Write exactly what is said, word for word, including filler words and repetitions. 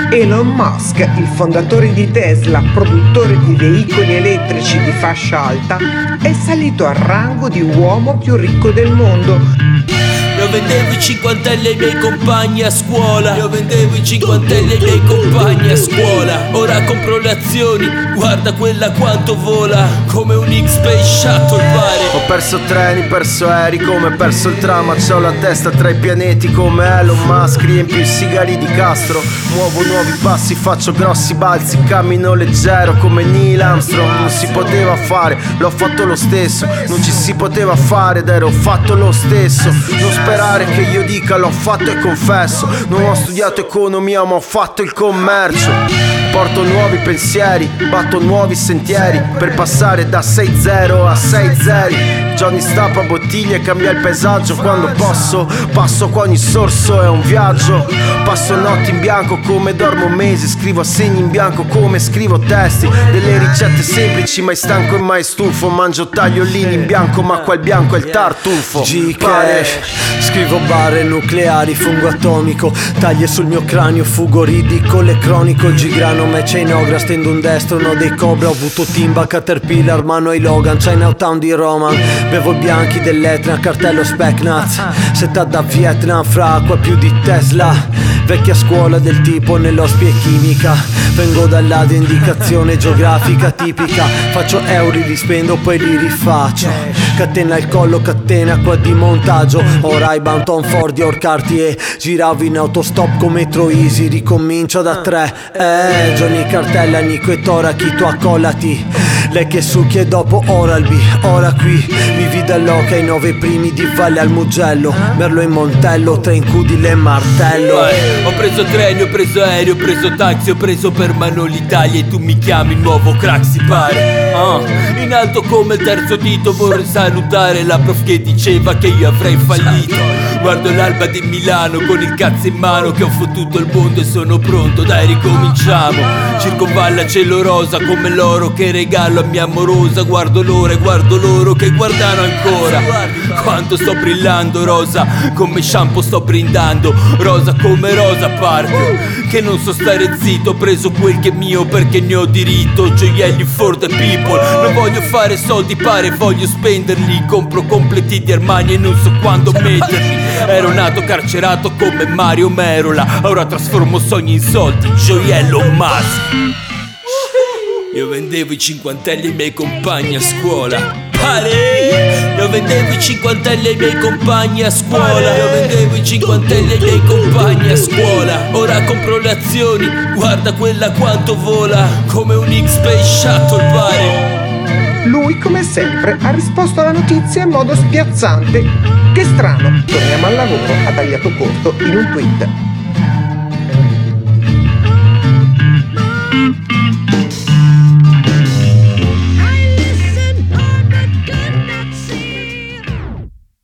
Elon Musk, il fondatore di Tesla, produttore di veicoli elettrici di fascia alta, è salito al rango di uomo più ricco del mondo. Io vendevo i cinquantelli ai miei compagni a scuola. Io vendevo i cinquantelli ai miei compagni a scuola. Ora compro le azioni, guarda quella quanto vola. Come un X-Space Shuttle pare. Ho perso treni, perso aerei, come perso il tram. Ma c'ho la testa tra i pianeti come Elon Musk. Riempio i sigari di Castro, muovo nuovi passi, faccio grossi balzi. Cammino leggero come Neil Armstrong. Non si poteva fare, l'ho fatto lo stesso. Non ci si poteva fare ed ero fatto lo stesso. Non sperare che io dica l'ho fatto e confesso. Non ho studiato economia ma ho fatto il commercio. Porto nuovi pensieri, batto nuovi sentieri per passare da sei zero a sei zeri. Johnny stappa bottiglie e cambia il paesaggio. Quando posso, passo qua, ogni sorso è un viaggio. Passo notti in bianco come dormo mesi. Scrivo a segni in bianco come scrivo testi. Delle ricette semplici, mai stanco e mai stufo. Mangio tagliolini in bianco ma qua il bianco è il tartufo. G-Cash, scrivo barre nucleari, fungo atomico. Taglie sul mio cranio, fugo ridicolo e cronico. Il Gigrano, match in Ogra, stendo un destro, no dei Cobra. Ho avuto Timba, Caterpillar, mano ai Logan, Chinatown di Roman. Bevo i bianchi dell'Etna, cartello Specnaz. Setta da Vietnam, fra acqua più di Tesla. Vecchia scuola del tipo nell'ospie chimica. Vengo dall'Asia, indicazione geografica tipica. Faccio euro, li spendo, poi li rifaccio. Catena al collo, catena qua di montaggio. Ora i Banton Ford, Dior Cartier. Giravo in autostop come Troisi, ricomincio da tre. Eh, Johnny Cartella, Nico e Tora, chi tu accollati. Lei che succhia e dopo Oral-B. Ora qui, vivi dall'oca, i nove primi di Valle al Mugello. Merlo in Montello, tre incudile e martello. Vai. Ho preso treni, ho preso aereo, ho preso taxi, ho preso per mano l'Italia e tu mi chiami nuovo crack si pare. uh, In alto come il terzo dito vorrei salutare la prof che diceva che io avrei fallito. Guardo l'alba di Milano con il cazzo in mano che ho fottuto il mondo e sono pronto, dai ricominciamo. Circonvalla cielo rosa come l'oro che regalo a mia amorosa. Guardo l'ora e guardo loro che guardano ancora. Quanto sto brillando rosa, come shampoo sto brindando. Rosa come Rosa Park, che non so stare zitto. Ho preso quel che è mio perché ne ho diritto. Gioielli for the people, non voglio fare soldi pare, voglio spenderli. Compro completi di Armani e non so quando metterli. Ero nato carcerato come Mario Merola, ora trasformo sogni in soldi, gioiello Musk. Io vendevo i cinquantelli ai miei compagni a scuola. Pare! Io vendevo i cinquantelli ai miei compagni a scuola. Io vendevo i cinquantelli ai miei compagni a scuola. Ora compro le azioni, guarda quella quanto vola. Come un X-Space Shuttle pare. Lui, come sempre, ha risposto alla notizia in modo spiazzante. Che strano, torniamo al lavoro, ha tagliato corto in un tweet.